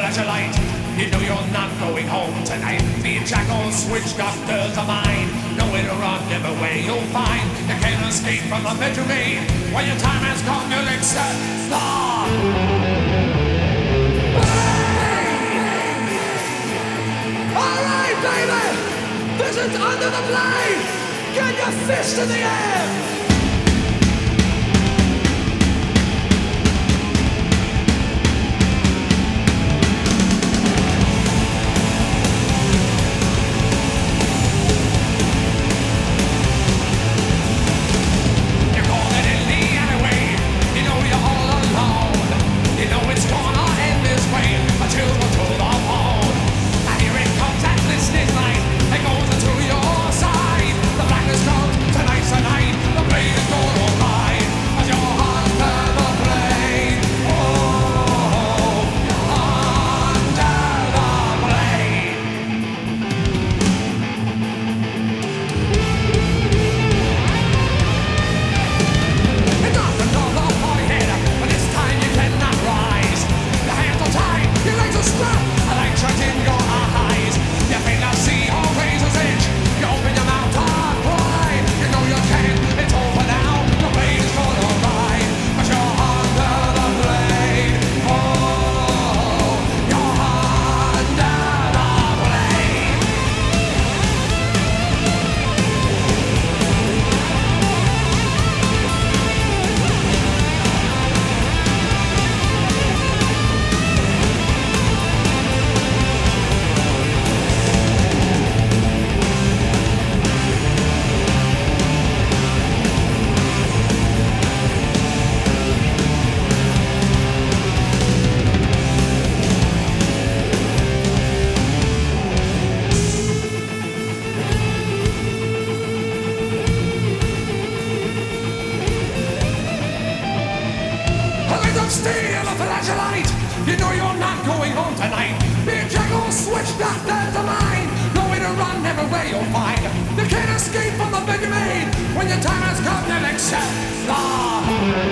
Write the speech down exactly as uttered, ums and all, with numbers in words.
flash a light. You know you're not going home tonight. The jackal switch doctors are mine. Nowhere to run, never where you'll find. You can't escape from the bed you made. When your time has come, you'll accept the Alright, baby! This is Under the Blade! Get your fist in the air! Stay in a flashlight. You know you're not going home tonight. Be a jackal, switch doctors are mine. Nowhere to run, never where you'll find. You can't escape from the bed you made. When your time has come, then accept the